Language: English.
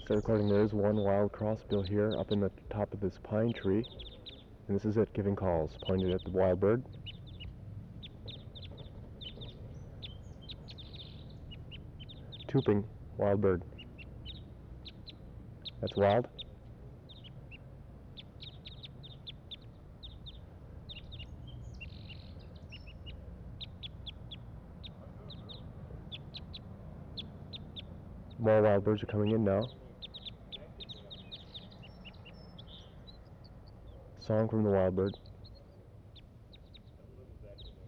Start recording. There is one wild crossbill here up in the top of this pine tree. And this is it giving calls, pointed at the wild bird. Tooping, wild bird. That's wild. More wild birds are coming in now. Song from the wild bird.